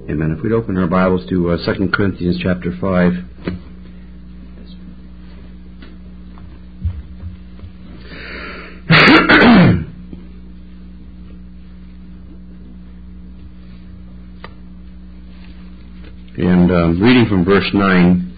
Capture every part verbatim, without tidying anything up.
Amen. If we'd open our Bibles to uh, Second Corinthians chapter five. And um, reading from verse nine.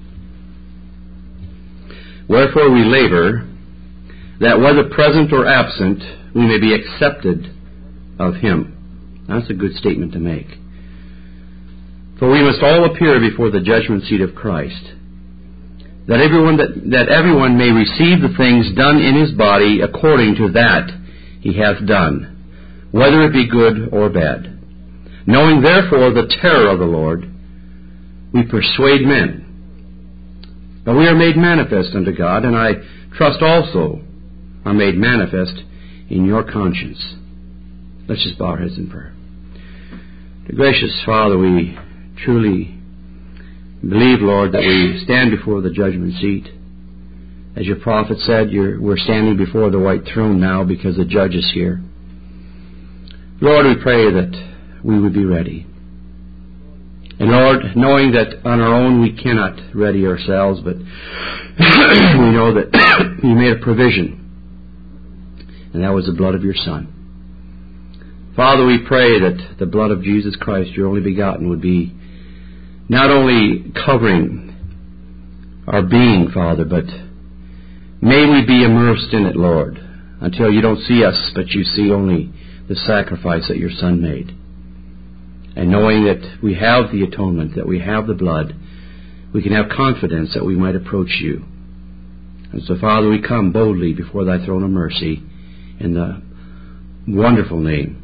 Wherefore we labor, that whether present or absent, we may be accepted of Him. That's a good statement to make. For we must all appear before the judgment seat of Christ, that everyone that, that everyone may receive the things done in his body according to that he hath done, whether it be good or bad. Knowing therefore the terror of the Lord, we persuade men. But we are made manifest unto God, and I trust also are made manifest in your conscience. Let's just bow our heads in prayer. Dear gracious Father, we truly believe, Lord, that we stand before the judgment seat. As your prophet said, you're, we're standing before the white throne now because the judge is here. Lord, we pray that we would be ready. And Lord, knowing that on our own we cannot ready ourselves, but we know that you made a provision, and that was the blood of your Son. Father, we pray that the blood of Jesus Christ, your only begotten, would be not only covering our being, Father, but may we be immersed in it, Lord, until you don't see us, but you see only the sacrifice that your Son made. And knowing that we have the atonement, that we have the blood, we can have confidence that we might approach you. And so, Father, we come boldly before thy throne of mercy in the wonderful name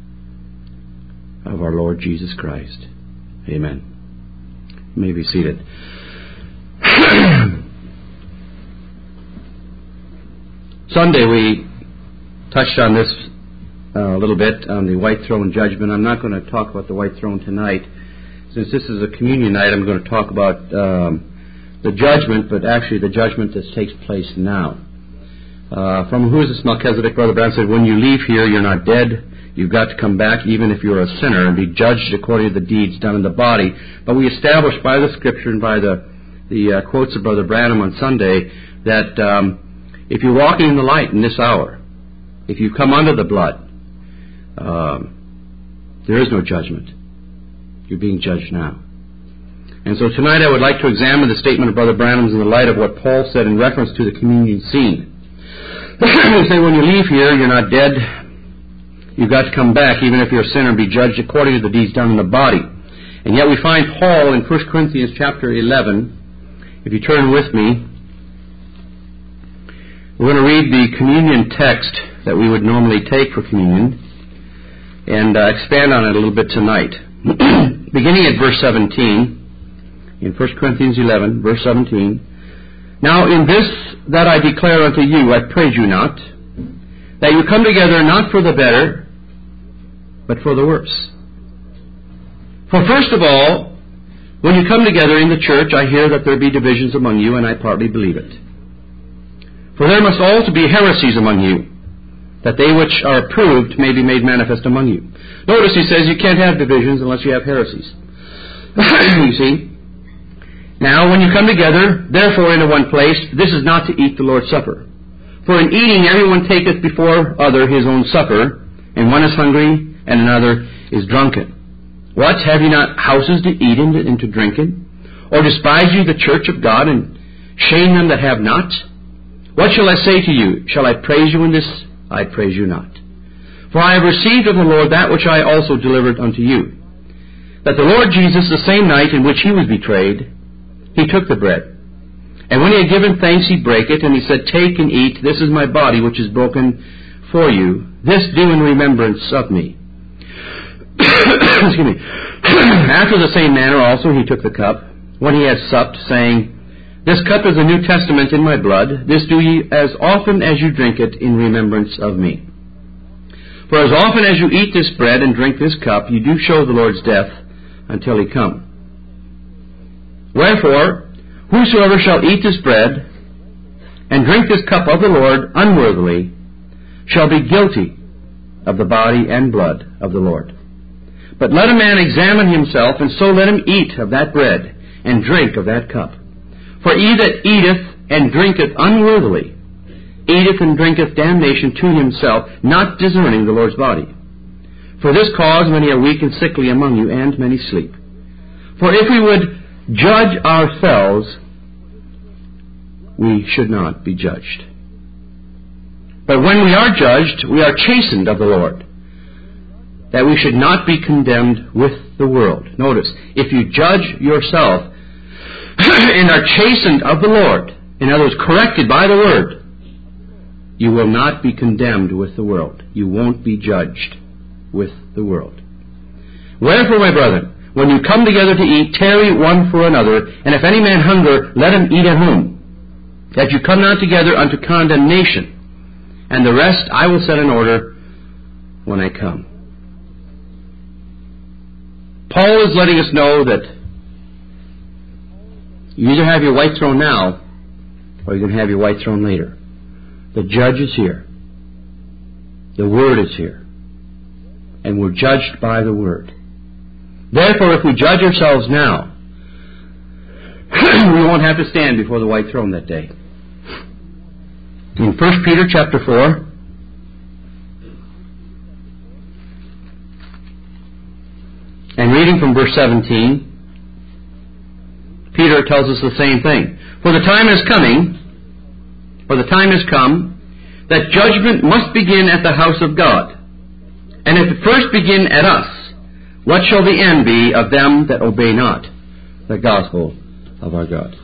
of our Lord Jesus Christ. Amen. You may be seated. Sunday we touched on this uh, a little bit, on the white throne judgment. I'm not going to talk about the white throne tonight. Since this is a communion night, I'm going to talk about um, the judgment, but actually the judgment that takes place now. Uh, from Who is this Melchizedek? Brother Brown said, when you leave here, you're not dead. You've got to come back even if you're a sinner and be judged according to the deeds done in the body. But we established by the Scripture and by the, the uh, quotes of Brother Branham on Sunday that um, if you're walking in the light in this hour, if you come under the blood, um, there is no judgment. You're being judged now. And so tonight I would like to examine the statement of Brother Branham's in the light of what Paul said in reference to the communion scene. He said, when you leave here, you're not dead. You've got to come back, even if you're a sinner, and be judged according to the deeds done in the body. And yet we find Paul in First Corinthians chapter eleven. If you turn with me, we're going to read the communion text that we would normally take for communion and uh, expand on it a little bit tonight. Beginning at verse seventeen, in First Corinthians eleven, verse seventeen. Now in this that I declare unto you, I praise you not, that you come together not for the better, but for the worse. For first of all, when you come together in the church, I hear that there be divisions among you, and I partly believe it. For there must also be heresies among you, that they which are approved may be made manifest among you. Notice he says you can't have divisions unless you have heresies. You see? Now, when you come together, therefore, into one place, this is not to eat the Lord's Supper. For in eating everyone taketh before other his own supper, and one is hungry, and another is drunken. What? Have you not houses to eat in and to drink in? Or despise you the church of God, and shame them that have not? What shall I say to you? Shall I praise you in this? I praise you not. For I have received of the Lord that which I also delivered unto you, that the Lord Jesus, the same night in which he was betrayed, he took the bread. And when he had given thanks, he brake it, and he said, Take and eat, this is my body which is broken for you. This do in remembrance of me. Excuse me. After the same manner also he took the cup, when he had supped, saying, This cup is the New Testament in my blood. This do ye as often as you drink it in remembrance of me. For as often as you eat this bread and drink this cup, you do show the Lord's death until he come. Wherefore, whosoever shall eat this bread and drink this cup of the Lord unworthily shall be guilty of the body and blood of the Lord. But let a man examine himself, and so let him eat of that bread, and drink of that cup. For he that eateth and drinketh unworthily, eateth and drinketh damnation to himself, not discerning the Lord's body. For this cause many are weak and sickly among you, and many sleep. For if we would judge ourselves, we should not be judged. But when we are judged, we are chastened of the Lord, that we should not be condemned with the world. Notice, if you judge yourself and are chastened of the Lord, in other words, corrected by the Word, you will not be condemned with the world. You won't be judged with the world. Wherefore, my brethren, when you come together to eat, tarry one for another, and if any man hunger, let him eat at home, that you come not together unto condemnation. And the rest I will set in order when I come. Paul is letting us know that you either have your white throne now, or you're going to have your white throne later. The judge is here. The Word is here. And we're judged by the Word. Therefore, if we judge ourselves now, we won't have to stand before the white throne that day. In First Peter chapter four, and reading from verse seventeen, Peter tells us the same thing. For the time is coming, for the time is come, that judgment must begin at the house of God. And if it first begin at us, what shall the end be of them that obey not the gospel of our God?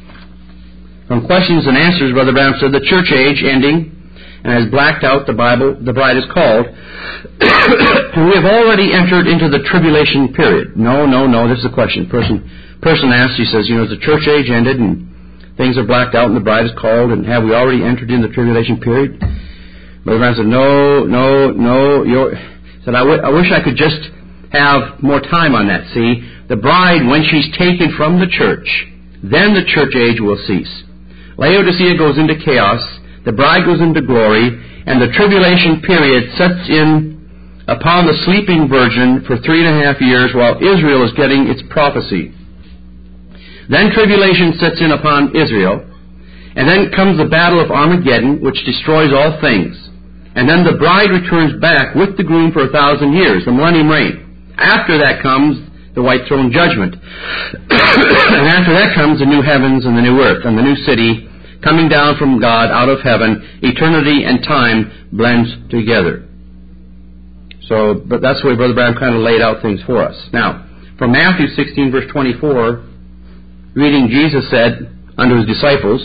From Questions and Answers, Brother Branham said, the church age ending, and has blacked out the Bible, the bride is called, and we have already entered into the tribulation period. No, no, no, this is a question. Person person asks, he says, you know, has the church age ended and things are blacked out and the bride is called, and have we already entered in the tribulation period? Brother Branham said, no, no, no. You're, said, I, w- I wish I could just have more time on that. See, the bride, when she's taken from the church, then the church age will cease. Laodicea goes into chaos, the bride goes into glory, and the tribulation period sets in upon the sleeping virgin for three and a half years while Israel is getting its prophecy. Then tribulation sets in upon Israel, and then comes the battle of Armageddon, which destroys all things. And then the bride returns back with the groom for a thousand years, the millennium reign. After that comes the white throne judgment. And after that comes the new heavens and the new earth and the new city coming down from God out of heaven. Eternity and time blends together. So, but that's the way Brother Branham kind of laid out things for us. Now, from Matthew sixteen, verse twenty-four, reading, Jesus said unto his disciples,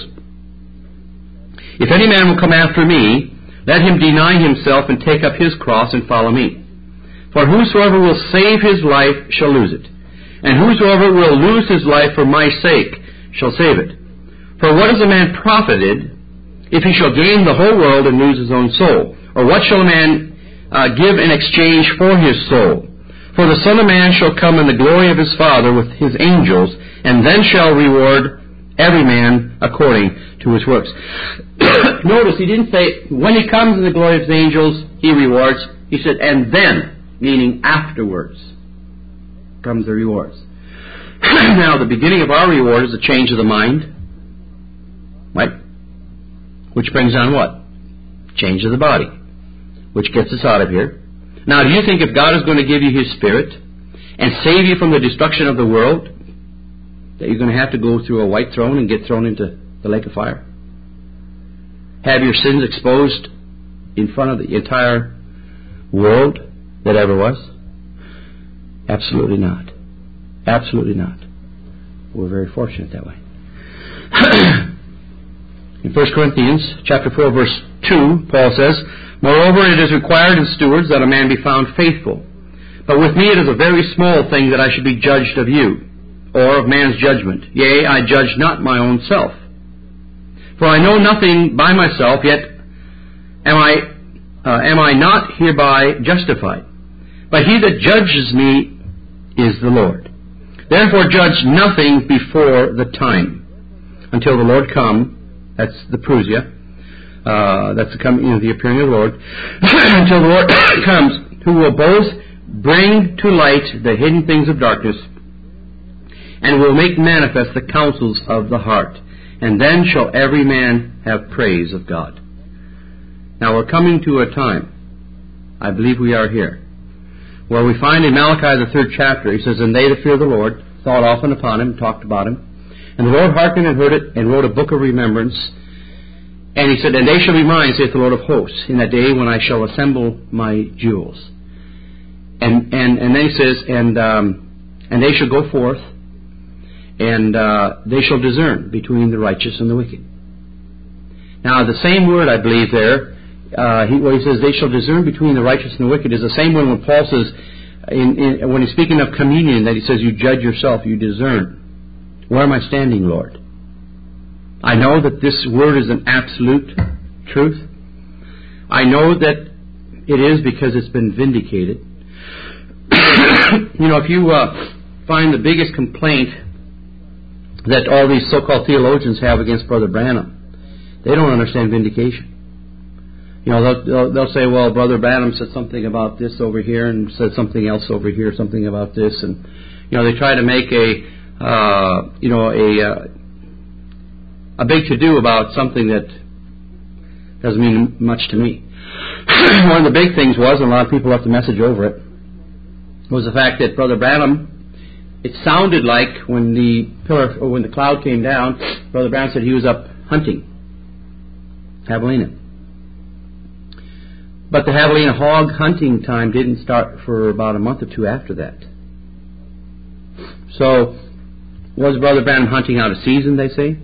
if any man will come after me, let him deny himself and take up his cross and follow me. For whosoever will save his life shall lose it, and whosoever will lose his life for my sake shall save it. For what is a man profited if he shall gain the whole world and lose his own soul? Or what shall a man uh, give in exchange for his soul? For the Son of Man shall come in the glory of his Father with his angels, and then shall reward every man according to his works. Notice, he didn't say, when he comes in the glory of his angels, he rewards. He said, and then, meaning afterwards, comes the rewards. Now, the beginning of our reward is a change of the mind. Right? Which brings on what? Change of the body. Which gets us out of here. Now, do you think if God is going to give you His Spirit and save you from the destruction of the world, that you're going to have to go through a white throne and get thrown into the lake of fire? Have your sins exposed in front of the entire world that ever was? Absolutely not. Absolutely not. We're very fortunate that way. In First Corinthians chapter four, verse two, Paul says, moreover, it is required in stewards that a man be found faithful. But with me it is a very small thing that I should be judged of you, or of man's judgment. Yea, I judge not my own self. For I know nothing by myself, yet am I, uh, am I not hereby justified. But he that judges me is the Lord. Therefore judge nothing before the time, until the Lord come. That's the Parousia. Uh, that's the coming, you know, the appearing of the Lord. Until the Lord comes, who will both bring to light the hidden things of darkness, and will make manifest the counsels of the heart. And then shall every man have praise of God. Now we're coming to a time, I believe we are here, where we find in Malachi the third chapter, he says, And they that fear the Lord thought often upon him, talked about him. And the Lord hearkened and heard it, and wrote a book of remembrance. And he said, And they shall be mine, saith the Lord of hosts, in that day when I shall assemble my jewels. And and, and then he says, And um, and they shall go forth, and uh, they shall discern between the righteous and the wicked. Now, the same word, I believe, there, uh, he, where he says, they shall discern between the righteous and the wicked, is the same one when Paul says, in, in, when he's speaking of communion, that he says, you judge yourself, you discern. Where am I standing, Lord? I know that this word is an absolute truth. I know that it is because it's been vindicated. You know, if you uh, find the biggest complaint that all these so-called theologians have against Brother Branham, they don't understand vindication. You know, they'll, they'll, they'll say, well, Brother Branham said something about this over here and said something else over here, something about this. And, you know, they try to make a, uh, you know, a, uh, a big to-do about something that doesn't mean much to me. One of the big things was, and a lot of people left a message over it, was the fact that Brother Branham, it sounded like when the pillar, or when the cloud came down, Brother Branham said he was up hunting javelina. But the javelina hog hunting time didn't start for about a month or two after that. So, was Brother Branham hunting out of season, they say?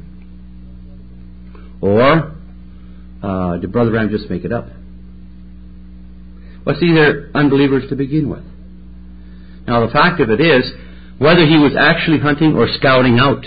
Or uh, did Brother Branham just make it up? Well, see, they're unbelievers to begin with. Now, the fact of it is, whether he was actually hunting or scouting out.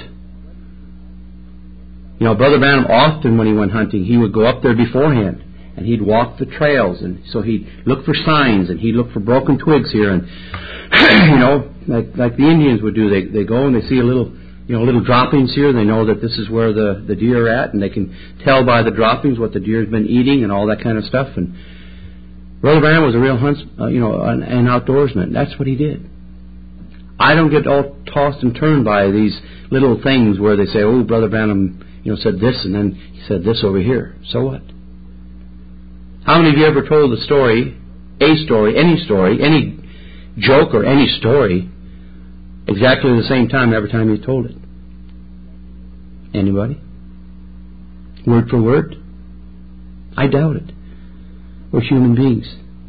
You know, Brother Branham often, when he went hunting, he would go up there beforehand, and he'd walk the trails, and so he'd look for signs, and he'd look for broken twigs here, and you know, like like the Indians would do. They they go and they see a little, you know, little droppings here. They know that this is where the the deer are at, and they can tell by the droppings what the deer's been eating and all that kind of stuff. And Brother Branham was a real hunts, uh, you know, an, an outdoorsman. That's what he did. I don't get all tossed and turned by these little things where they say, "Oh, Brother Branham, you know, said this, and then he said this over here." So what? How many of you ever told a story, a story, any story, any joke or any story, exactly the same time every time you told it? Anybody? Word for word? I doubt it. We're human beings.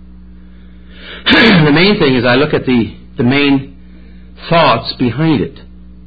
The main thing is I look at the, the main thoughts behind it.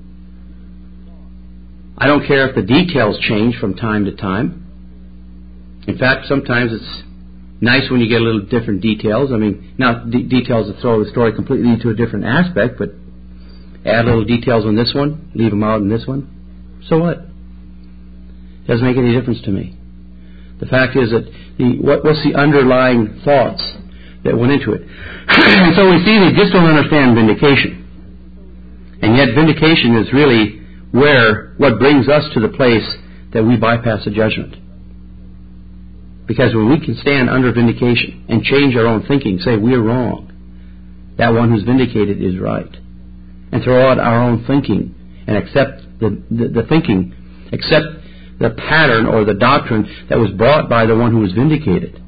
I don't care if the details change from time to time. In fact, sometimes it's nice when you get a little different details. I mean, not d- details that throw the story completely into a different aspect, but add little details on this one, leave them out in this one. So what? Doesn't make any difference to me. The fact is that the what, what's the underlying thoughts that went into it? And so we see they just don't understand vindication. And yet vindication is really where, what brings us to the place that we bypass the judgment. Because when we can stand under vindication and change our own thinking, say we're wrong, that one who's vindicated is right, and throw out our own thinking and accept the, the, the thinking, accept the pattern or the doctrine that was brought by the one who was vindicated,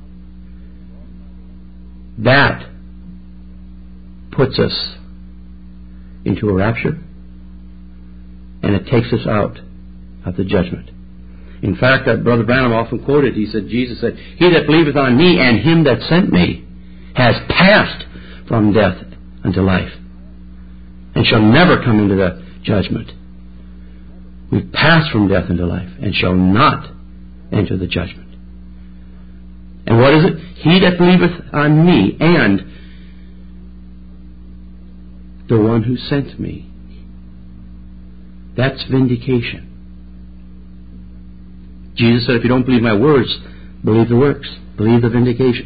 that puts us into a rapture, and it takes us out of the judgment. In fact, that Brother Branham often quoted, he said, Jesus said, "He that believeth on me and him that sent me has passed from death unto life, and shall never come into the judgment." We've passed from death into life, and shall not enter the judgment. And what is it? He that believeth on me and the one who sent me. That's vindication. Jesus said, if you don't believe my words, believe the works. Believe the vindication.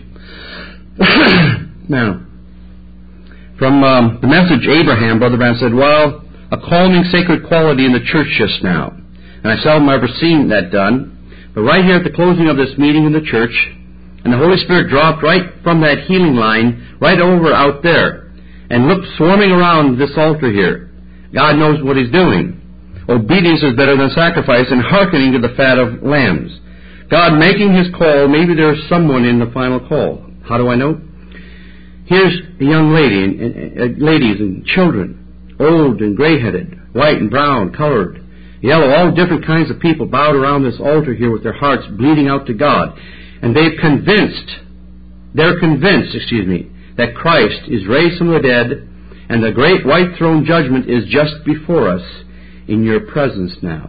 Now, from um, the message, Abraham, Brother Branham said, well, a calming sacred quality in the church just now. And I seldom ever seen that done. But right here at the closing of this meeting in the church, and the Holy Spirit dropped right from that healing line, right over out there. And look, swarming around this altar here. God knows what He's doing. Obedience is better than sacrifice, and hearkening to the fat of lambs. God making His call. Maybe there's someone in the final call. How do I know? Here's a young lady, and, and, and ladies and children, old and gray-headed, white and brown, colored, yellow, all different kinds of people bowed around this altar here with their hearts bleeding out to God. And they've convinced, they're convinced, excuse me, that Christ is raised from the dead, and the great white throne judgment is just before us in your presence now.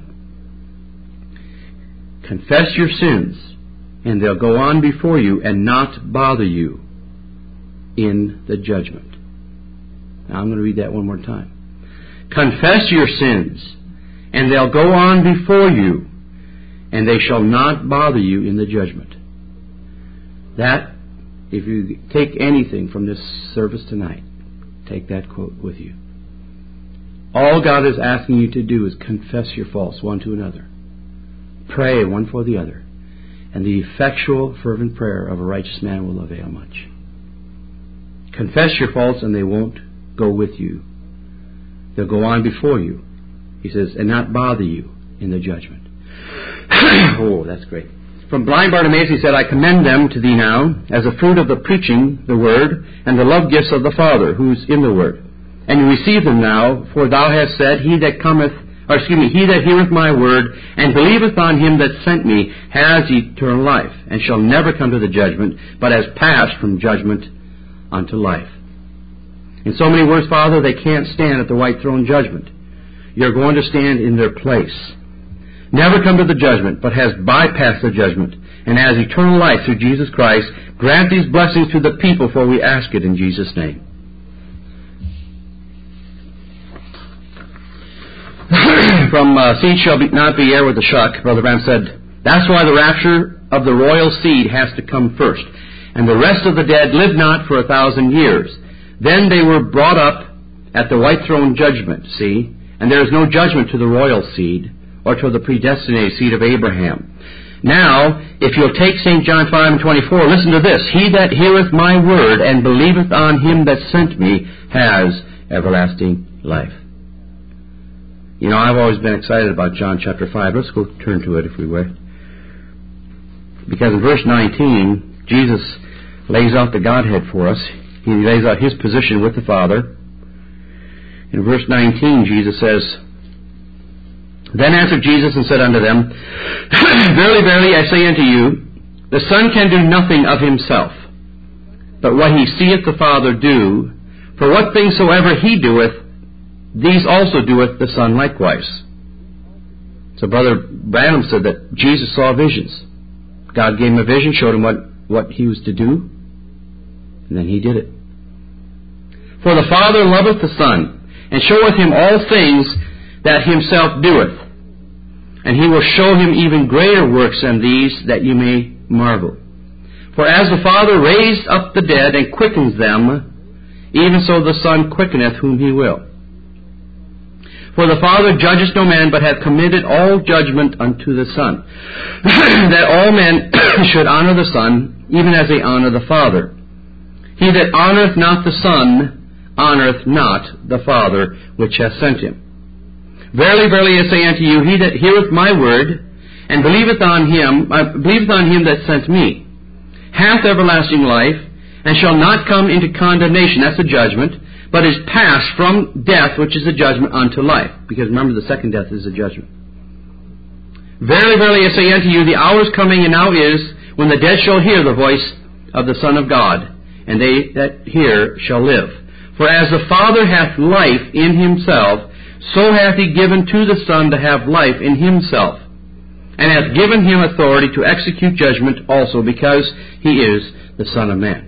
Confess your sins, and they'll go on before you and not bother you in the judgment. Now I'm going to read that one more time. Confess your sins, and they'll go on before you, and they shall not bother you in the judgment. That, if you take anything from this service tonight, take that quote with you. All God is asking you to do is confess your faults one to another. Pray one for the other. And the effectual, fervent prayer of a righteous man will avail much. Confess your faults and they won't go with you. They'll go on before you. He says, and not bother you in the judgment. Oh, that's great. From blind Bartimaeus he said, I commend them to thee now, as a fruit of the preaching the word, and the love gifts of the Father, who's in the word. And you receive them now, for thou hast said, He that cometh, or excuse me, he that heareth my word, and believeth on him that sent me, has eternal life, and shall never come to the judgment, but has passed from judgment unto life. In so many words, Father, they can't stand at the white throne judgment. You're going to stand in their place. Never come to the judgment, but has bypassed the judgment, and has eternal life through Jesus Christ. Grant these blessings to the people, for we ask it in Jesus' name. From uh, Seed Shall be, Not Be Heir with a Shock, Brother Branham said, that's why the rapture of the royal seed has to come first. And the rest of the dead lived not for a thousand years. Then they were brought up at the white throne judgment, see? And there is no judgment to the royal seed, or to the predestinated seed of Abraham. Now, if you'll take Saint John five and twenty-four, listen to this. He that heareth my word and believeth on him that sent me has everlasting life. You know, I've always been excited about John chapter five. Let's go turn to it if we would. Because in verse nineteen, Jesus lays out the Godhead for us. He lays out His position with the Father. In verse nineteen, Jesus says, Then answered Jesus and said unto them, Verily, verily, I say unto you, the Son can do nothing of himself, but what He seeth the Father do. For what things soever He doeth, these also doeth the Son likewise. So Brother Branham said that Jesus saw visions. God gave him a vision, showed him what, what he was to do, and then he did it. For the Father loveth the Son, and showeth him all things that himself doeth. And he will show him even greater works than these, that you may marvel. For as the Father raised up the dead and quickens them, even so the Son quickeneth whom He will. For the Father judgeth no man, but hath committed all judgment unto the Son, that all men should honor the Son, even as they honor the Father. He that honoreth not the Son, honoreth not the Father which hath sent him. Verily, verily, I say unto you, he that heareth my word, and believeth on him, uh, believeth on him that sent me, hath everlasting life, and shall not come into condemnation, that's the judgment, but is passed from death, which is the judgment, unto life. Because remember, the second death is the judgment. Verily, verily, I say unto you, the hour is coming, and now is, when the dead shall hear the voice of the Son of God, and they that hear shall live. For as the Father hath life in Himself, so hath He given to the Son to have life in Himself, and hath given Him authority to execute judgment also, because He is the Son of Man.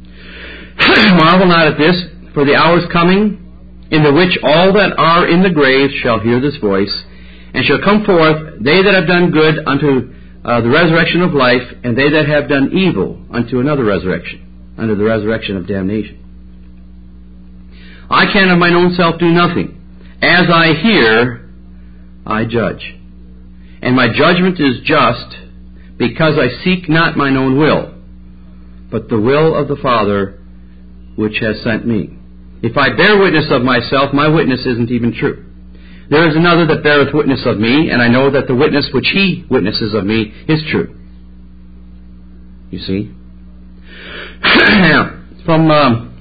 Marvel not at this, for the hour is coming, in the which all that are in the grave shall hear this voice, and shall come forth, they that have done good unto uh, the resurrection of life, and they that have done evil unto another resurrection, unto the resurrection of damnation. I can of mine own self do nothing. As I hear, I judge. And my judgment is just, because I seek not mine own will, but the will of the Father which has sent me. If I bear witness of myself, my witness isn't even true. There is another that beareth witness of me, and I know that the witness which he witnesses of me is true. You see? Now, from um,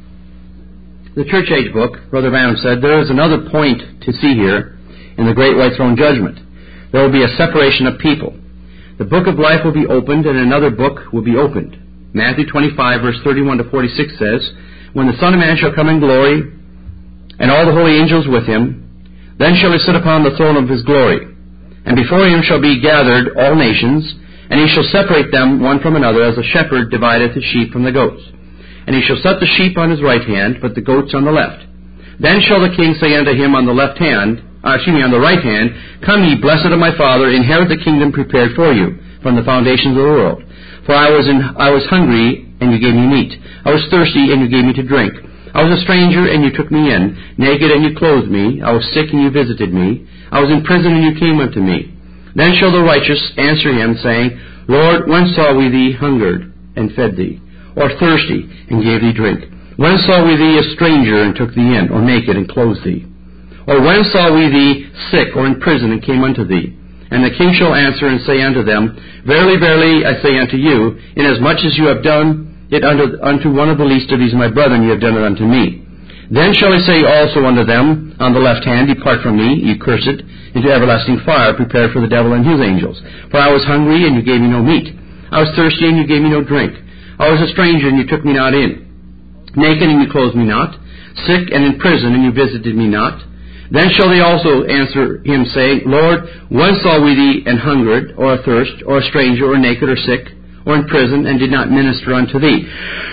the Church Age book, Brother Branham said, there is another point to see here in the Great White Throne Judgment. There will be a separation of people. The book of life will be opened, and another book will be opened. Matthew twenty-five, verse thirty-one to forty-six says, When the Son of Man shall come in glory, and all the holy angels with him, then shall he sit upon the throne of his glory. And before him shall be gathered all nations, and he shall separate them one from another, as a shepherd divideth his sheep from the goats. And he shall set the sheep on his right hand, but the goats on the left. Then shall the king say unto him on the left hand, uh, excuse me, on the right hand, Come ye, blessed of my Father, inherit the kingdom prepared for you from the foundations of the world. For I was in, I was hungry, and you gave me meat. I was thirsty, and you gave me to drink. I was a stranger, and you took me in. Naked, and you clothed me. I was sick, and you visited me. I was in prison, and you came unto me. Then shall the righteous answer him, saying, Lord, when saw we thee hungered, and fed thee? Or thirsty, and gave thee drink? When saw we thee a stranger, and took thee in? Or naked, and clothed thee? Or when saw we thee sick, or in prison, and came unto thee? And the king shall answer and say unto them, Verily, verily, I say unto you, inasmuch as you have done it unto, unto one of the least of these my brethren, you have done it unto me. Then shall he say also unto them on the left hand, Depart from me, ye cursed, into everlasting fire, prepared for the devil and his angels. For I was hungry, and you gave me no meat. I was thirsty, and you gave me no drink. I was a stranger, and you took me not in. Naked, and you clothed me not. Sick, and in prison, and you visited me not. Then shall they also answer him, saying, Lord, when saw we thee an hungered, or athirst, or a stranger, or naked, or sick, or in prison, and did not minister unto thee?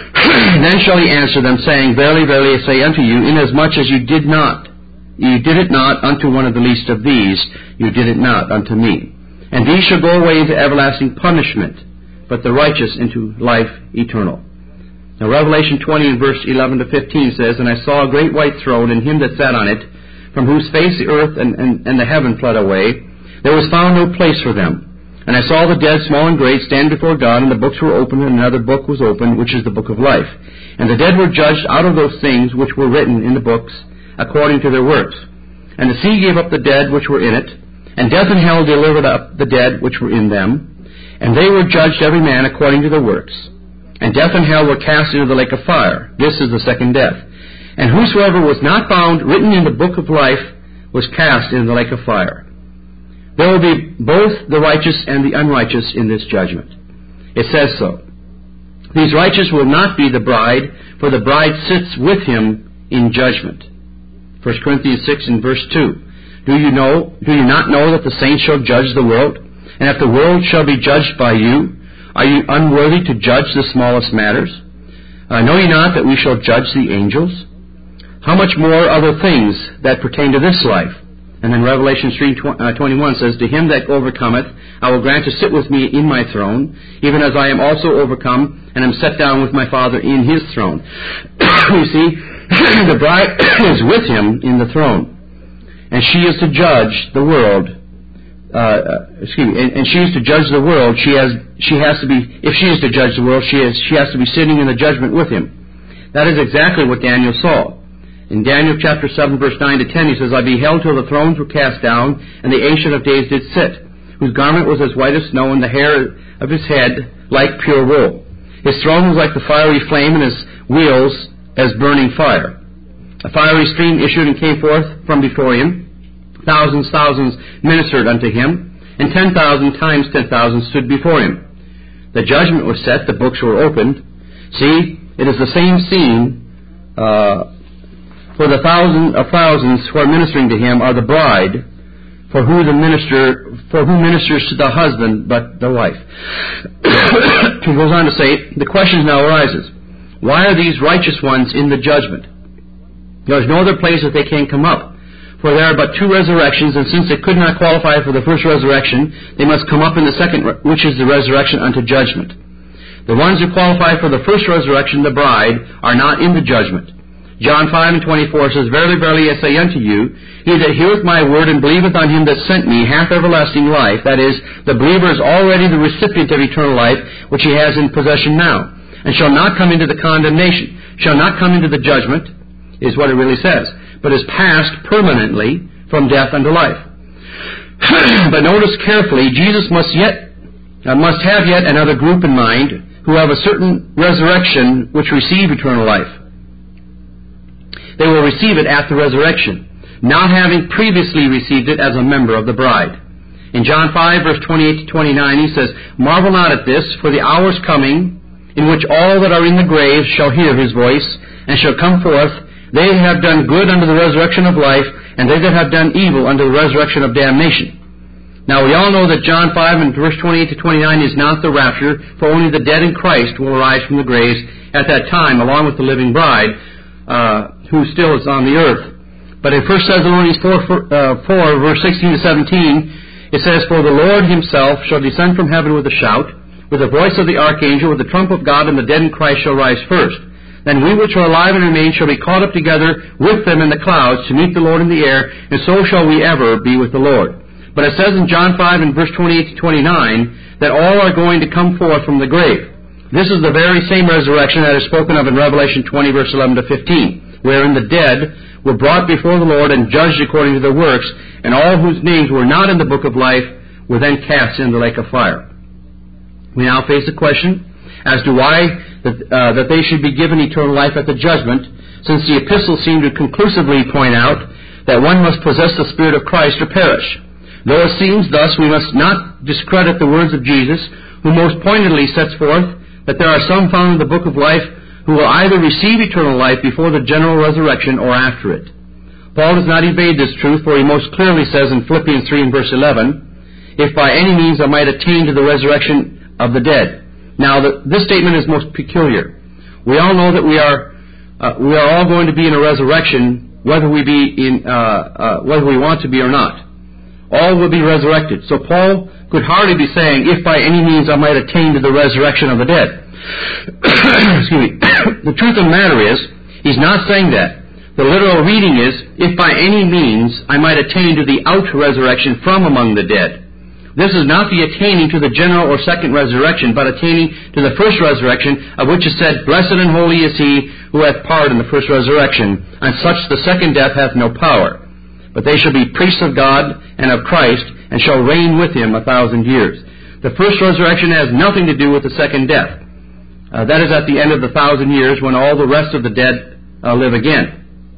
Then shall he answer them, saying, Verily, verily, I say unto you, inasmuch as you did not, you did it not unto one of the least of these, you did it not unto me. And these shall go away into everlasting punishment, but the righteous into life eternal. Now Revelation twenty and verse eleven to fifteen says, And I saw a great white throne, and him that sat on it, from whose face the earth and, and, and the heaven fled away. There was found no place for them. And I saw the dead, small and great, stand before God, and the books were opened, and another book was opened, which is the book of life. And the dead were judged out of those things which were written in the books, according to their works. And the sea gave up the dead which were in it, and death and hell delivered up the dead which were in them. And they were judged every man according to their works. And death and hell were cast into the lake of fire. This is the second death. And whosoever was not found written in the book of life was cast into the lake of fire. There will be both the righteous and the unrighteous in this judgment. It says so. These righteous will not be the bride, for the bride sits with him in judgment. First Corinthians six and verse two. Do you know, do you not know that the saints shall judge the world? And if the world shall be judged by you, are you unworthy to judge the smallest matters? Uh, know ye not that we shall judge the angels? How much more other things that pertain to this life? And then Revelation three twenty-one says, To him that overcometh, I will grant to sit with me in my throne, even as I am also overcome, and am set down with my Father in his throne. You see, the bride is with him in the throne, and she is to judge the world. Uh, excuse me, and, and she is to judge the world. She has, she has to be, if she is to judge the world, she is, she has to be sitting in the judgment with him. That is exactly what Daniel saw. In Daniel chapter seven, verse nine to ten, he says, I beheld till the thrones were cast down, and the Ancient of Days did sit, whose garment was as white as snow, and the hair of his head like pure wool. His throne was like the fiery flame, and his wheels as burning fire. A fiery stream issued and came forth from before him. Thousands, thousands ministered unto him, and ten thousand times ten thousand stood before him. The judgment was set, the books were opened. See, it is the same scene, uh, For the thousand of thousands who are ministering to him are the bride, for who the minister, for who ministers to the husband but the wife. He goes on to say, the question now arises: why are these righteous ones in the judgment? There is no other place that they can come up, for there are but two resurrections, and since they could not qualify for the first resurrection, they must come up in the second, which is the resurrection unto judgment. The ones who qualify for the first resurrection, the bride, are not in the judgment. John five and twenty-four says, Verily, verily, I say unto you, he that heareth my word and believeth on him that sent me hath everlasting life. That is, the believer is already the recipient of eternal life, which he has in possession now, and shall not come into the condemnation, shall not come into the judgment. is what it really says, but is passed permanently from death unto life. But notice carefully, Jesus must yet uh, must have yet another group in mind who have a certain resurrection which receive eternal life. They will receive it at the resurrection, not having previously received it as a member of the bride. In John five, verse twenty-eight to twenty-nine, he says, "Marvel not at this, for the hour is coming, in which all that are in the grave shall hear his voice, and shall come forth, they that have done good unto the resurrection of life, and they that have done evil unto the resurrection of damnation." Now we all know that John five and verse twenty-eight to twenty-nine is not the rapture, for only the dead in Christ will arise from the graves at that time, along with the living bride, uh, who still is on the earth. But in First Thessalonians four, uh, four, verse sixteen to seventeen, it says, "For the Lord himself shall descend from heaven with a shout, with the voice of the archangel, with the trump of God, and the dead in Christ shall rise first. Then we which are alive and remain shall be caught up together with them in the clouds to meet the Lord in the air, and so shall we ever be with the Lord." But it says in John five and verse twenty-eight to twenty-nine that all are going to come forth from the grave. This is the very same resurrection that is spoken of in Revelation twenty, verse eleven to fifteen, wherein the dead were brought before the Lord and judged according to their works, and all whose names were not in the book of life were then cast into the lake of fire. We now face a question as to why that, uh, that they should be given eternal life at the judgment, since the epistles seem to conclusively point out that one must possess the Spirit of Christ or perish. Though it seems thus, we must not discredit the words of Jesus, who most pointedly sets forth that there are some found in the book of life who will either receive eternal life before the general resurrection or after it. Paul does not evade this truth, for he most clearly says in Philippians three and verse eleven, "If by any means I might attain to the resurrection of the dead." Now, the, this statement is most peculiar. We all know that we are uh, we are all going to be in a resurrection, whether we be in uh, uh, whether we want to be or not. All will be resurrected. So Paul could hardly be saying, "If by any means I might attain to the resurrection of the dead." Excuse me. The truth of the matter is, he's not saying that. The literal reading is, "If by any means I might attain to the out-resurrection from among the dead." This is not the attaining to the general or second resurrection, but attaining to the first resurrection, of which is said, "Blessed and holy is he who hath part in the first resurrection. On such the second death hath no power. But they shall be priests of God and of Christ, and shall reign with him a thousand years." The first resurrection has nothing to do with the second death. Uh, that is at the end of the thousand years, when all the rest of the dead uh, live again.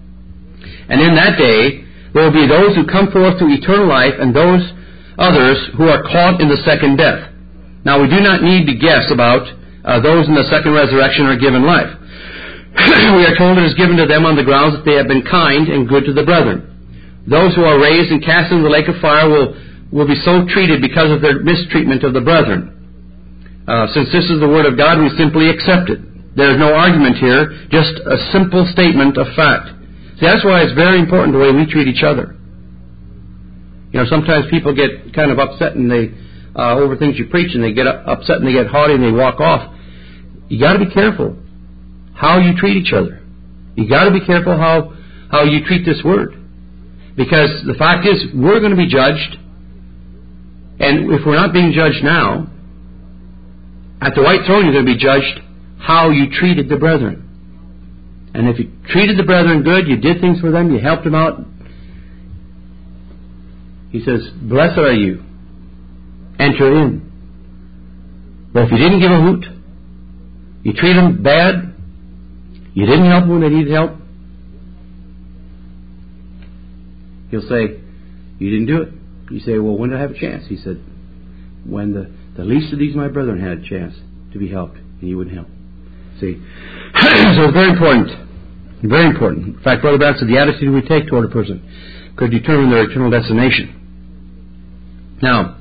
And in that day, there will be those who come forth to eternal life, and those others who are caught in the second death. Now, we do not need to guess about uh, those in the second resurrection are given life. We are told it is given to them on the grounds that they have been kind and good to the brethren. Those who are raised and cast into the lake of fire will, will be so treated because of their mistreatment of the brethren. Uh, since this is the Word of God, we simply accept it. There is no argument here, just a simple statement of fact. See, that's why it's very important the way we treat each other. You know, sometimes people get kind of upset and they uh, over things you preach, and they get upset and they get haughty and they walk off. You got to be careful how you treat each other. You got to be careful how how you treat this Word, because the fact is, we're going to be judged, and if we're not being judged now, at the white throne, you're going to be judged how you treated the brethren. And if you treated the brethren good, you did things for them, you helped them out, he says, "Blessed are you. Enter in." But if you didn't give a hoot, you treat them bad, you didn't help them when they needed help, he'll say, "You didn't do it." You say, "Well, when did I have a chance?" He said, "When the The least of these, my brethren, had a chance to be helped, and you wouldn't help." See? So it's very important. Very important. In fact, Brother Brandt said the attitude we take toward a person could determine their eternal destination. Now,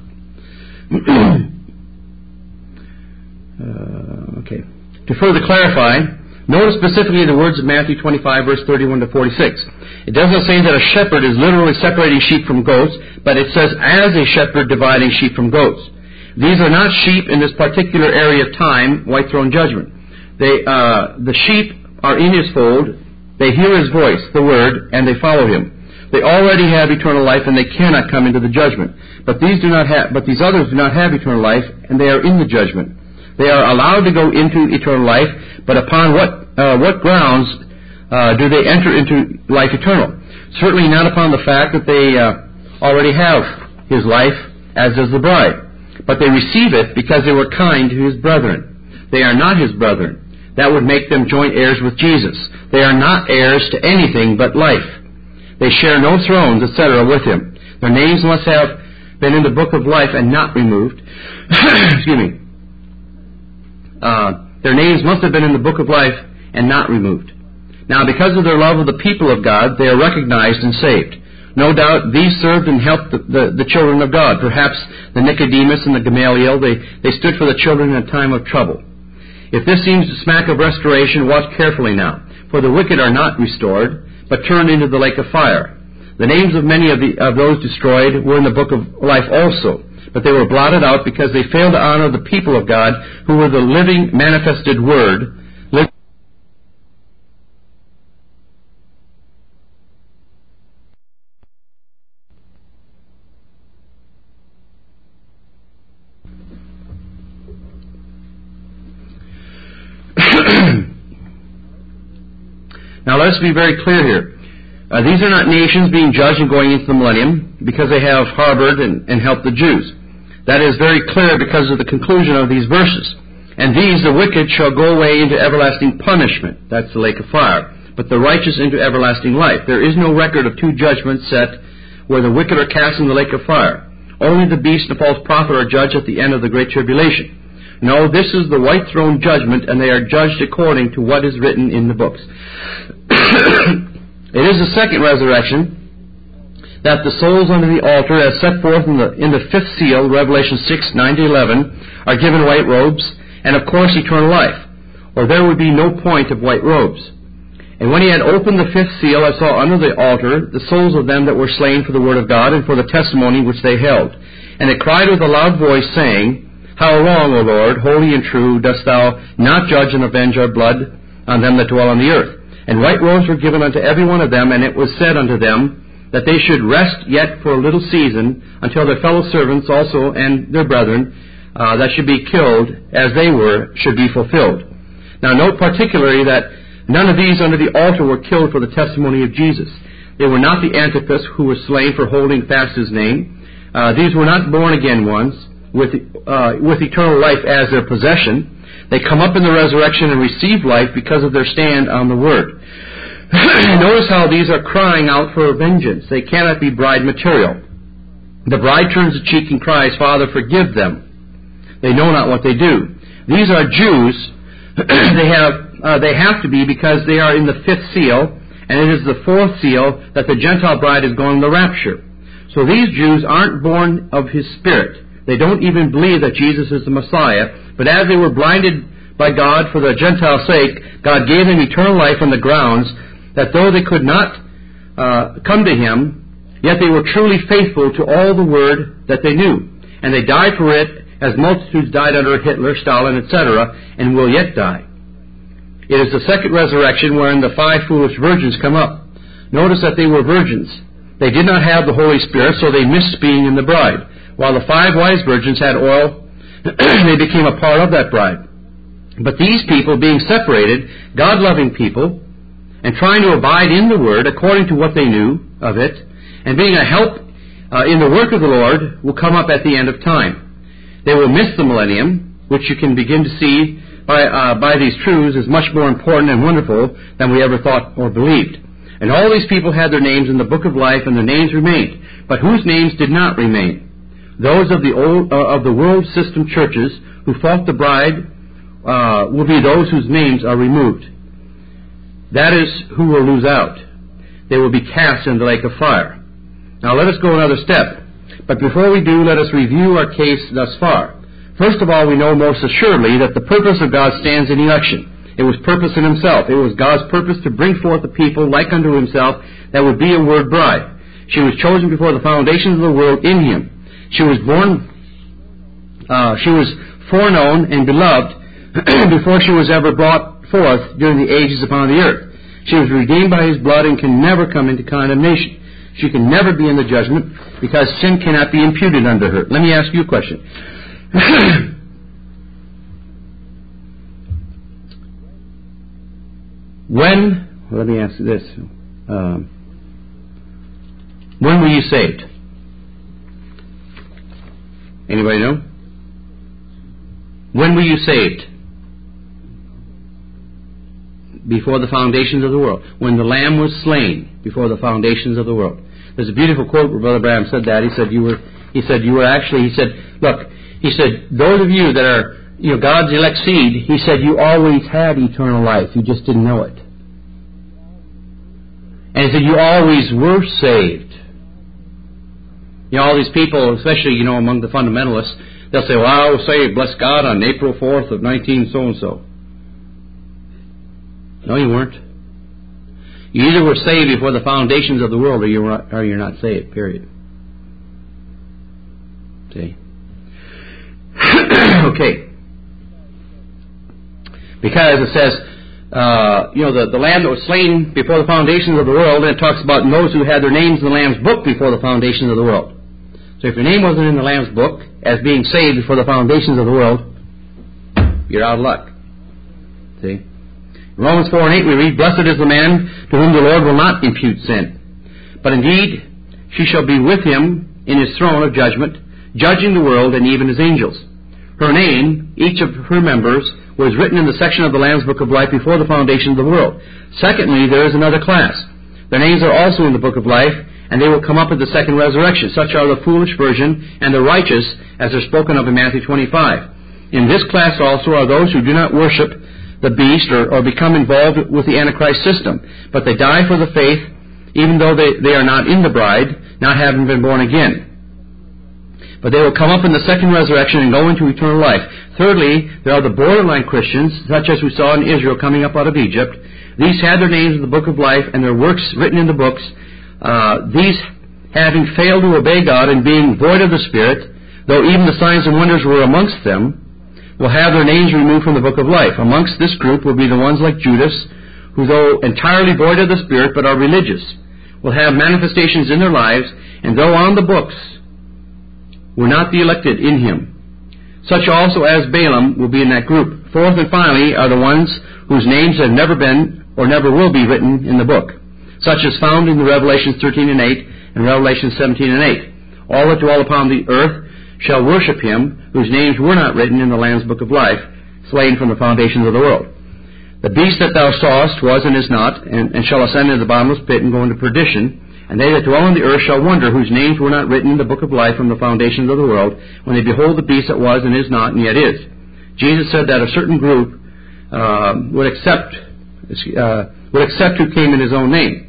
uh, okay. To further clarify, notice specifically the words of Matthew twenty-five, verse thirty-one to forty-six. It doesn't say that a shepherd is literally separating sheep from goats, but it says as a shepherd dividing sheep from goats. These are not sheep in this particular area of time, white throne judgment. They, uh, the sheep are in his fold, they hear his voice, the word, and they follow him. They already have eternal life, and they cannot come into the judgment. But these do not have, but these others do not have eternal life, and they are in the judgment. They are allowed to go into eternal life, but upon what uh, what grounds uh, do they enter into life eternal. Certainly not upon the fact that they uh, already have his life, as does the bride. But they receive it because they were kind to his brethren. They are not his brethren. That would make them joint heirs with Jesus. They are not heirs to anything but life. They share no thrones, et cetera, with him. Their names must have been in the book of life and not removed. Excuse me. Uh, their names must have been in the book of life and not removed. Now, because of their love of the people of God, they are recognized and saved. No doubt these served and helped the, the, the children of God. Perhaps the Nicodemus and the Gamaliel, they, they stood for the children in a time of trouble. If this seems to smack of restoration, watch carefully now. For the wicked are not restored, but turned into the lake of fire. The names of many of, the, of those destroyed were in the book of life also, but they were blotted out because they failed to honor the people of God, who were the living, manifested Word. Now let us be very clear here. Uh, these are not nations being judged and going into the millennium because they have harbored and, and helped the Jews. That is very clear because of the conclusion of these verses. And these, the wicked, shall go away into everlasting punishment. That's the lake of fire. But the righteous into everlasting life. There is no record of two judgments set where the wicked are cast in the lake of fire. Only the beast and the false prophet are judged at the end of the great tribulation. No, this is the white throne judgment, and they are judged according to what is written in the books. It is the second resurrection that the souls under the altar, as set forth in the, in the fifth seal, Revelation six, nine to eleven, are given white robes, and of course eternal life, or there would be no point of white robes. And when he had opened the fifth seal, I saw under the altar the souls of them that were slain for the word of God and for the testimony which they held. And it cried with a loud voice, saying, How long, O Lord, holy and true, dost thou not judge and avenge our blood on them that dwell on the earth? And white robes were given unto every one of them, and it was said unto them that they should rest yet for a little season, until their fellow servants also and their brethren uh, that should be killed as they were should be fulfilled. Now note particularly that none of these under the altar were killed for the testimony of Jesus. They were not the Antipas who was slain for holding fast his name. Uh, these were not born-again ones with, uh, with eternal life as their possession. They come up in the resurrection and receive life because of their stand on the Word. Notice how these are crying out for vengeance. They cannot be bride material. The bride turns the cheek and cries, Father, forgive them. They know not what they do. These are Jews. they have uh, they have to be because they are in the fifth seal, and it is the fourth seal that the Gentile bride is going to the rapture. So these Jews aren't born of His Spirit. They don't even believe that Jesus is the Messiah, but as they were blinded by God for the Gentiles' sake, God gave them eternal life on the grounds that though they could not uh, come to Him, yet they were truly faithful to all the Word that they knew. And they died for it, as multitudes died under Hitler, Stalin, et cetera, and will yet die. It is the second resurrection wherein the five foolish virgins come up. Notice that they were virgins. They did not have the Holy Spirit, so they missed being in the bride. While the five wise virgins had oil, they became a part of that bride. But these people, being separated, God-loving people, and trying to abide in the Word according to what they knew of it, and being a help uh, in the work of the Lord, will come up at the end of time. They will miss the millennium, which you can begin to see by, uh, by these truths is much more important and wonderful than we ever thought or believed. And all these people had their names in the book of life, and their names remained. But whose names did not remain? Those of the old uh, of the world system churches who fought the bride uh, will be those whose names are removed. That is who will lose out. They will be cast in the lake of fire. Now let us go another step. But before we do, let us review our case thus far. First of all, we know most assuredly that the purpose of God stands in election. It was purpose in Himself. It was God's purpose to bring forth a people like unto Himself that would be a word bride. She was chosen before the foundations of the world in Him. She was born, uh, she was foreknown and beloved before she was ever brought forth during the ages upon the earth. She was redeemed by His blood and can never come into condemnation. She can never be in the judgment because sin cannot be imputed unto her. Let me ask you a question. When let me ask you this. Um, when were you saved? Anybody know? When were you saved? Before the foundations of the world. When the Lamb was slain before the foundations of the world. There's a beautiful quote where Brother Branham said that. He said you were. He said you were actually. He said, look. He said those of you that are, you know, God's elect seed. He said you always had eternal life. You just didn't know it. And he said you always were saved. You know, all these people, especially, you know, among the fundamentalists, they'll say, well, I was saved, bless God, on April fourth of nineteen so-and-so. No, you weren't. You either were saved before the foundations of the world or, you were, or you're not saved, period. See? Okay. Because it says, uh, you know, the, the Lamb that was slain before the foundations of the world, and it talks about those who had their names in the Lamb's book before the foundations of the world. So if your name wasn't in the Lamb's book as being saved before the foundations of the world, you're out of luck. See? In Romans four and eight we read, blessed is the man to whom the Lord will not impute sin. But indeed, she shall be with him in his throne of judgment, judging the world and even his angels. Her name, each of her members, was written in the section of the Lamb's book of life before the foundation of the world. Secondly, there is another class. Their names are also in the book of life, and they will come up at the second resurrection. Such are the foolish virgin and the righteous, as are spoken of in Matthew twenty-five. In this class also are those who do not worship the beast or, or become involved with the Antichrist system, but they die for the faith, even though they, they are not in the bride, not having been born again. But they will come up in the second resurrection and go into eternal life. Thirdly, there are the borderline Christians, such as we saw in Israel coming up out of Egypt. These had their names in the book of life and their works written in the books. Uh, these, having failed to obey God and being void of the Spirit, though even the signs and wonders were amongst them, will have their names removed from the book of life. Amongst this group will be the ones like Judas, who though entirely void of the Spirit but are religious, will have manifestations in their lives, and though on the books, were not the elected in him. Such also as Balaam will be in that group. Fourth and finally are the ones whose names have never been or never will be written in the book, such as found in the Revelations thirteen and eight and Revelation seventeen and eight. All that dwell upon the earth shall worship him, whose names were not written in the Lamb's book of life, slain from the foundations of the world. The beast that thou sawest was and is not, and, and shall ascend into the bottomless pit and go into perdition. And they that dwell on the earth shall wonder, whose names were not written in the book of life from the foundations of the world, when they behold the beast that was and is not and yet is. Jesus said that a certain group uh, would accept uh, would accept who came in his own name.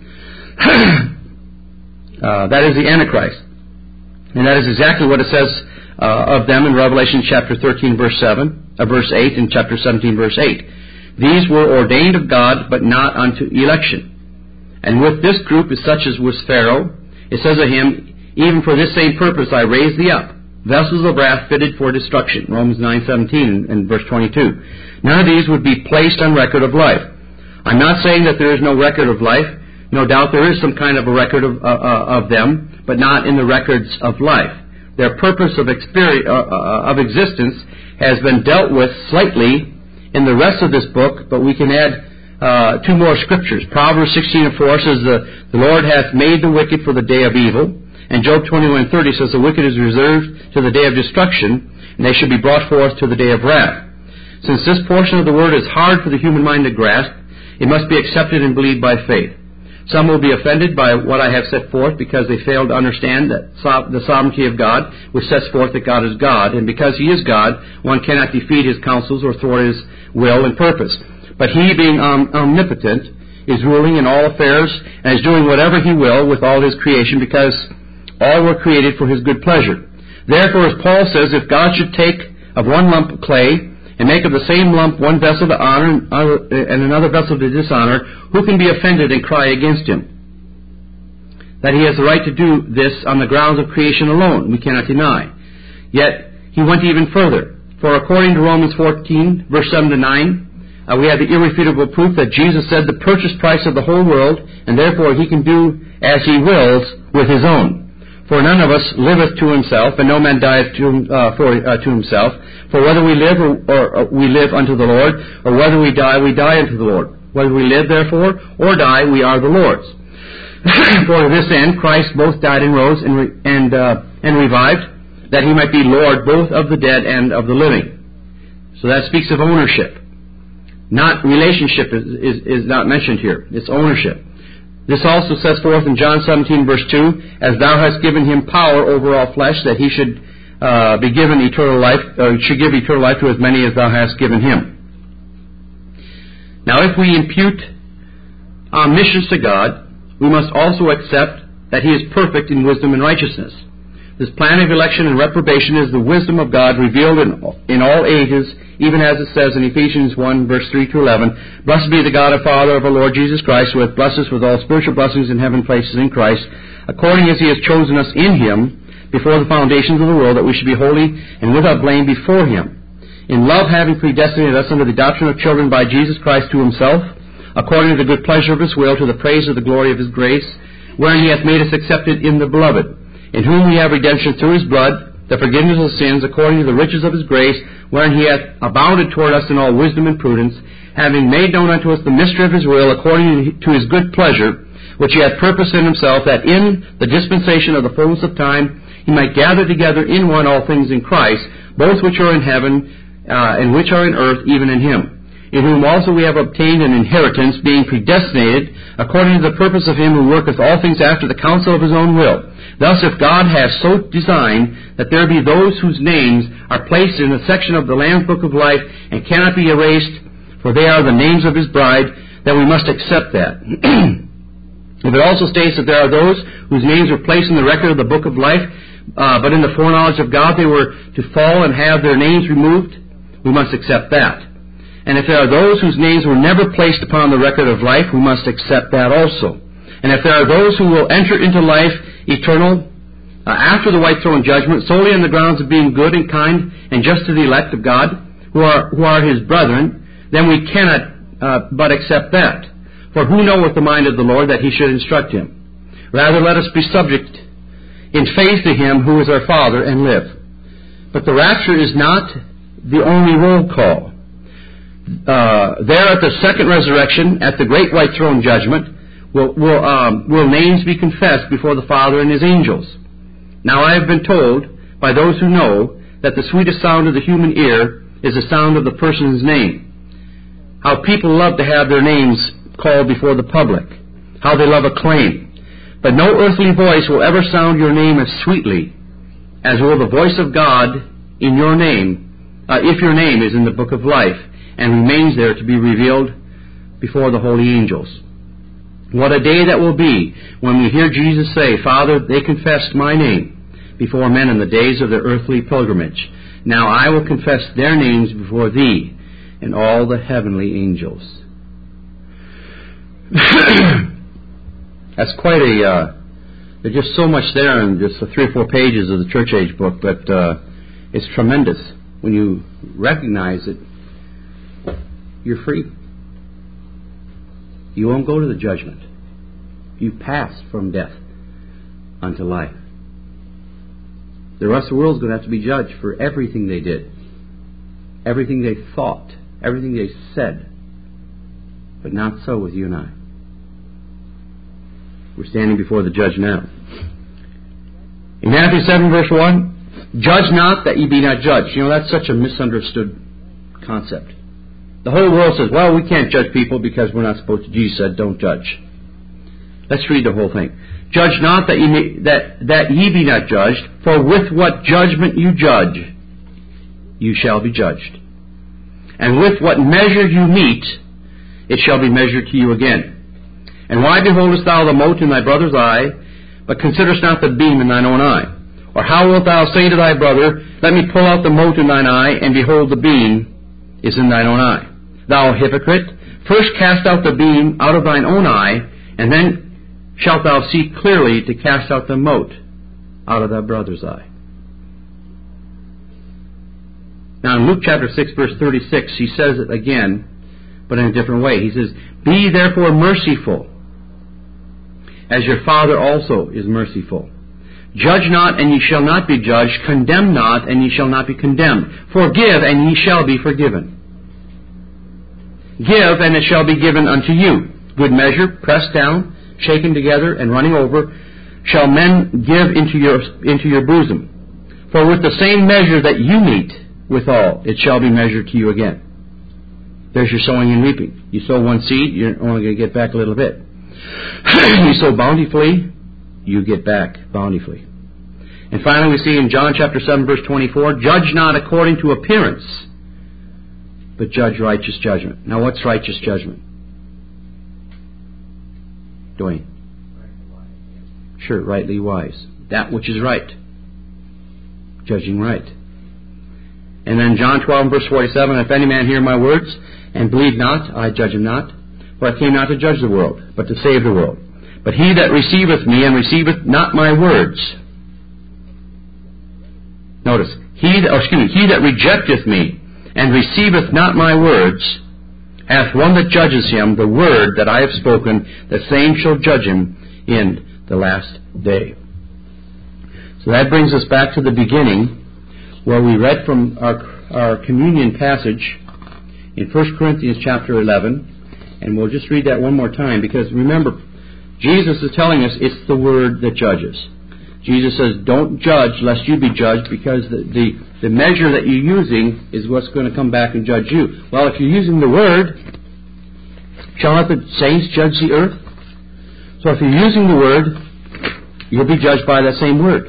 uh, that is the Antichrist. And that is exactly what it says uh, of them in Revelation chapter thirteen, verse seven, uh, verse eight, and chapter seventeen, verse eight. These were ordained of God, but not unto election. And with this group is such as was Pharaoh. It says of him, even for this same purpose I raised thee up, vessels of wrath fitted for destruction. Romans nine seventeen and verse twenty-two. None of these would be placed on record of life. I'm not saying that there is no record of life. No doubt there is some kind of a record of, uh, uh, of them, but not in the records of life. Their purpose of, experience, uh, uh, of existence has been dealt with slightly in the rest of this book, but we can add Uh, two more scriptures. Proverbs sixteen and four says, the, the Lord hath made the wicked for the day of evil. And Job twenty-one and thirty says, the wicked is reserved to the day of destruction, and they should be brought forth to the day of wrath. Since this portion of the word is hard for the human mind to grasp, it must be accepted and believed by faith. Some will be offended by what I have set forth because they fail to understand that so- the sovereignty of God, which sets forth that God is God, and because He is God, one cannot defeat His counsels or thwart His will and purpose. But He, being um, omnipotent, is ruling in all affairs and is doing whatever He will with all His creation, because all were created for His good pleasure. Therefore, as Paul says, if God should take of one lump of clay and make of the same lump one vessel to honor and another vessel to dishonor, who can be offended and cry against Him? That He has the right to do this on the grounds of creation alone, we cannot deny. Yet He went even further. For according to Romans fourteen, verse seven to nine, Uh, we have the irrefutable proof that Jesus said the purchase price of the whole world, and therefore He can do as He wills with His own. For none of us liveth to himself, and no man dieth to, uh, for, uh, to himself. For whether we live or, or, or we live unto the Lord, or whether we die, we die unto the Lord. Whether we live, therefore, or die, we are the Lord's. For to this end Christ both died and rose and, re- and, uh, and revived, that he might be Lord both of the dead and of the living. So that speaks of ownership. Not relationship is, is, is not mentioned here. It's ownership. This also sets forth in John seventeen, verse two, as thou hast given him power over all flesh, that he should uh, be given eternal life, or should give eternal life to as many as thou hast given him. Now, if we impute omniscience to God, we must also accept that he is perfect in wisdom and righteousness. This plan of election and reprobation is the wisdom of God revealed in, in all ages, even as it says in Ephesians one, verse three to eleven, Blessed be the God and Father of our Lord Jesus Christ, who hath blessed us with all spiritual blessings in heaven places in Christ, according as he has chosen us in him before the foundations of the world, that we should be holy and without blame before him. In love having predestinated us unto the adoption of children by Jesus Christ to himself, according to the good pleasure of his will, to the praise of the glory of his grace, wherein he hath made us accepted in the beloved, in whom we have redemption through his blood, the forgiveness of sins, according to the riches of his grace, wherein he hath abounded toward us in all wisdom and prudence, having made known unto us the mystery of his will, according to his good pleasure, which he hath purposed in himself, that in the dispensation of the fullness of time he might gather together in one all things in Christ, both which are in heaven uh, and which are in earth, even in him, in whom also we have obtained an inheritance, being predestinated according to the purpose of him who worketh all things after the counsel of his own will. Thus, if God has so designed that there be those whose names are placed in a section of the Lamb's Book of Life and cannot be erased, for they are the names of his bride, then we must accept that. If it also states that there are those whose names were placed in the record of the Book of Life, uh, but in the foreknowledge of God they were to fall and have their names removed, we must accept that. And if there are those whose names were never placed upon the record of life, we must accept that also. And if there are those who will enter into life eternal uh, after the white throne judgment, solely on the grounds of being good and kind and just to the elect of God, who are who are his brethren, then we cannot uh, but accept that. For who knoweth the mind of the Lord, that he should instruct him? Rather, let us be subject in faith to him who is our Father, and live. But the rapture is not the only roll call. Uh, there at the second resurrection, at the great white throne judgment, will, will, um, will names be confessed before the Father and his angels. Now I have been told by those who know that the sweetest sound of the human ear is the sound of the person's name. How people love to have their names called before the public. How they love acclaim. But no earthly voice will ever sound your name as sweetly as will the voice of God in your name, uh, if your name is in the book of life and remains there to be revealed before the holy angels. What a day that will be when we hear Jesus say, Father, they confessed my name before men in the days of their earthly pilgrimage. Now I will confess their names before thee and all the heavenly angels. That's quite a, uh, there's just so much there in just the three or four pages of the Church Age book, but uh, it's tremendous when you recognize that you're free. You won't go to the judgment. You pass from death unto life. The rest of the world's going to have to be judged for everything they did, everything they thought, everything they said, but not so with you and I. We're standing before the judge now. In Matthew seven, verse one, judge not that ye be not judged. You know, that's such a misunderstood concept. The whole world says, well, we can't judge people because we're not supposed to. Jesus said, don't judge. Let's read the whole thing. Judge not that ye, may, that, that ye be not judged, for with what judgment you judge, you shall be judged. And with what measure you meet, it shall be measured to you again. And why beholdest thou the mote in thy brother's eye, but considerest not the beam in thine own eye? Or how wilt thou say to thy brother, let me pull out the mote in thine eye, and behold, the beam is in thine own eye? Thou hypocrite, first cast out the beam out of thine own eye, and then shalt thou see clearly to cast out the mote out of thy brother's eye. Now in Luke chapter six, verse thirty-six, he says it again, but in a different way. He says, be therefore merciful, as your Father also is merciful. Judge not, and ye shall not be judged. Condemn not, and ye shall not be condemned. Forgive, and ye shall be forgiven. Give, and it shall be given unto you. Good measure, pressed down, shaken together, and running over, shall men give into your into your bosom. For with the same measure that you meet withal, it shall be measured to you again. There's your sowing and reaping. You sow one seed, you're only going to get back a little bit. You sow bountifully, you get back bountifully. And finally we see in John chapter seven verse twenty-four, judge not according to appearance, but judge righteous judgment. Now what's righteous judgment? Dwayne? Sure, rightly wise. That which is right. Judging right. And then John twelve verse forty-seven, if any man hear my words and believe not, I judge him not. For I came not to judge the world, but to save the world. But he that receiveth me and receiveth not my words. Notice, he that, or excuse me, he that rejecteth me and receiveth not my words hath one that judges him. The word that I have spoken, the same shall judge him in the last day. So that brings us back to the beginning, where we read from our, our communion passage in First Corinthians chapter eleven. And we'll just read that one more time, because remember, Jesus is telling us it's the word that judges. Jesus says, don't judge lest you be judged, because the, the, the measure that you're using is what's going to come back and judge you. Well, if you're using the word, shall not the saints judge the earth? So if you're using the word, you'll be judged by that same word.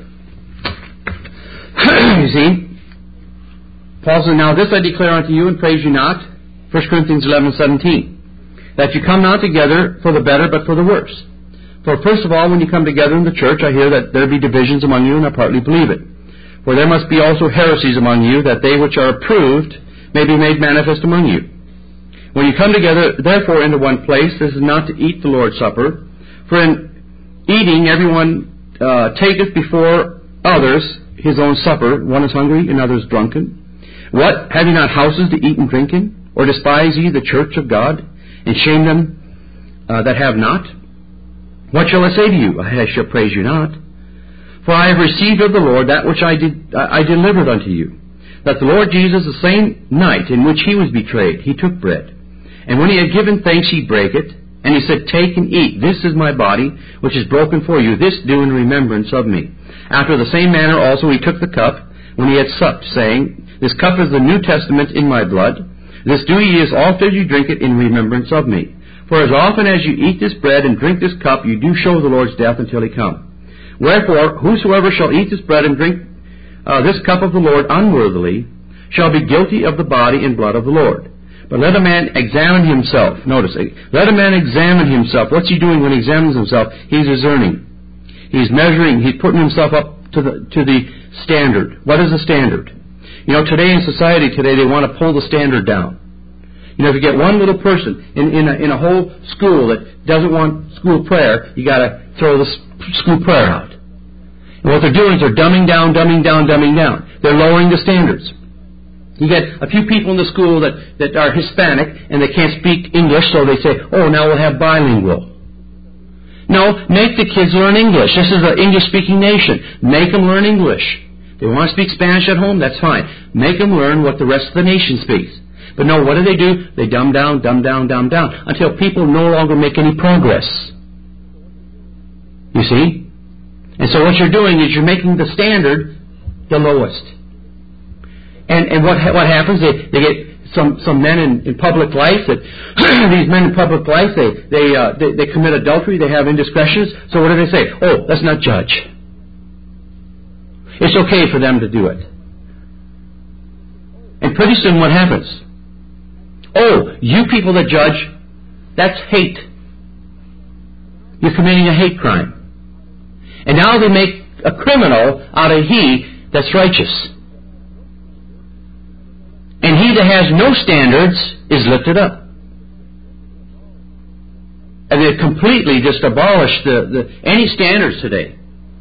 You see? Paul says, now this I declare unto you and praise you not. First Corinthians eleven seventeen. That you come not together for the better, but for the worse. For first of all, when you come together in the church, I hear that there be divisions among you, and I partly believe it. For there must be also heresies among you, that they which are approved may be made manifest among you. When you come together, therefore, into one place, this is not to eat the Lord's Supper. For in eating, everyone uh, taketh before others his own supper. One is hungry, another is drunken. What? Have ye not houses to eat and drink in? Or despise ye the church of God, and shame them uh, that have not? What shall I say to you? I shall praise you not. For I have received of the Lord that which I did I delivered unto you, that the Lord Jesus, the same night in which he was betrayed, he took bread. And when he had given thanks, he brake it, and he said, take and eat. This is my body, which is broken for you. This do in remembrance of me. After the same manner also he took the cup, when he had supped, saying, this cup is the New Testament in my blood. This do ye as often as you drink it in remembrance of me. For as often as you eat this bread and drink this cup, you do show the Lord's death until he come. Wherefore, whosoever shall eat this bread and drink uh, this cup of the Lord unworthily, shall be guilty of the body and blood of the Lord. But let a man examine himself. Notice, let a man examine himself. What's he doing when he examines himself? He's discerning. He's measuring. He's putting himself up to the to the standard. What is the standard? You know, today in society today, they want to pull the standard down. You know, if you get one little person in, in, a, in a whole school that doesn't want school prayer, you got to throw the school prayer out. And what they're doing is they're dumbing down, dumbing down, dumbing down. They're lowering the standards. You get a few people in the school that, that are Hispanic and they can't speak English, so they say, oh, now we'll have bilingual. No, make the kids learn English. This is an English-speaking nation. Make them learn English. They want to speak Spanish at home? That's fine. Make them learn what the rest of the nation speaks. But no, what do they do? They dumb down, dumb down, dumb down, until people no longer make any progress. You see? And so what you're doing is you're making the standard the lowest. And and what what happens? They they get some some men in, in public life that these men in public life they they, uh, they they commit adultery. They have indiscretions. So what do they say? Oh, let's not judge. It's okay for them to do it. And pretty soon what happens? Oh, you people that judge, that's hate. You're committing a hate crime. And now they make a criminal out of he that's righteous. And he that has no standards is lifted up. And they completely just abolished the, the, any standards today.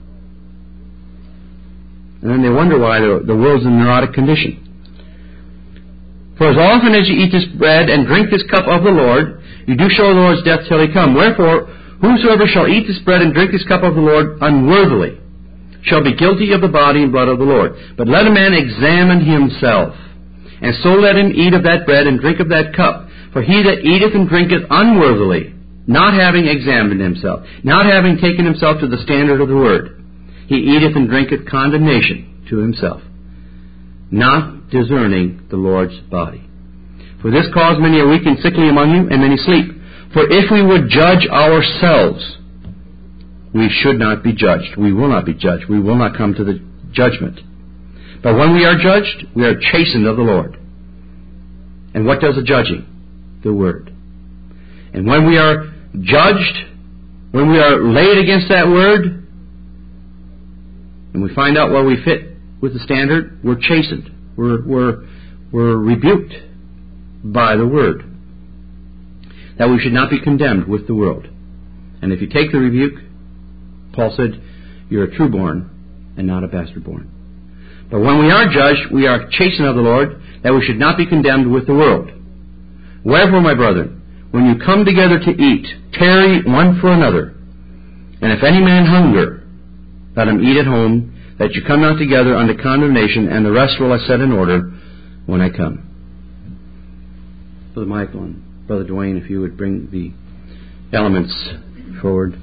And then they wonder why the, the world's in a neurotic condition. For as often as you eat this bread and drink this cup of the Lord, you do show the Lord's death till he come. Wherefore, whosoever shall eat this bread and drink this cup of the Lord unworthily shall be guilty of the body and blood of the Lord. But let a man examine himself, and so let him eat of that bread and drink of that cup. For he that eateth and drinketh unworthily, not having examined himself, not having taken himself to the standard of the word, he eateth and drinketh condemnation to himself, not discerning the Lord's body. For this cause many are weak and sickly among you, and many sleep. For if we would judge ourselves, we should not be judged. We will not be judged. We will not come to the judgment. But when we are judged, we are chastened of the Lord. And what does the judging? The Word. And when we are judged, when we are laid against that Word, and we find out where we fit with the standard, we're chastened. We're, we're, we're rebuked by the Word. That we should not be condemned with the world. And if you take the rebuke, Paul said, you're a true-born and not a bastard-born. But when we are judged, we are chastened of the Lord, that we should not be condemned with the world. Wherefore, my brethren, when you come together to eat, tarry one for another. And if any man hunger, let him eat at home, that you come not together unto condemnation, and the rest will I set in order when I come. Brother Michael and Brother Dwayne, if you would bring the elements forward.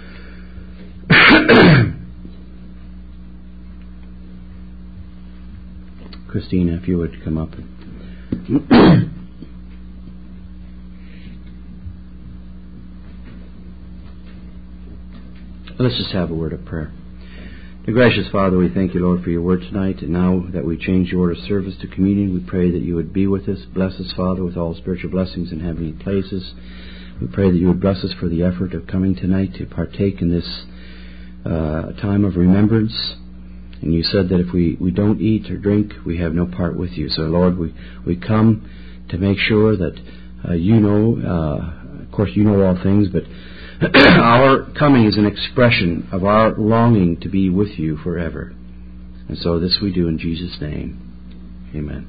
Christina, if you would come up. Let's just have a word of prayer. Dear gracious Father, we thank you, Lord, for your word tonight. And now that we change the order of service to communion, we pray that you would be with us. Bless us, Father, with all spiritual blessings in heavenly places. We pray that you would bless us for the effort of coming tonight to partake in this uh, time of remembrance. And you said that if we, we don't eat or drink, we have no part with you. So, Lord, we, we come to make sure that uh, you know, uh, of course, you know all things, but our coming is an expression of our longing to be with you forever. And so this we do in Jesus' name. Amen.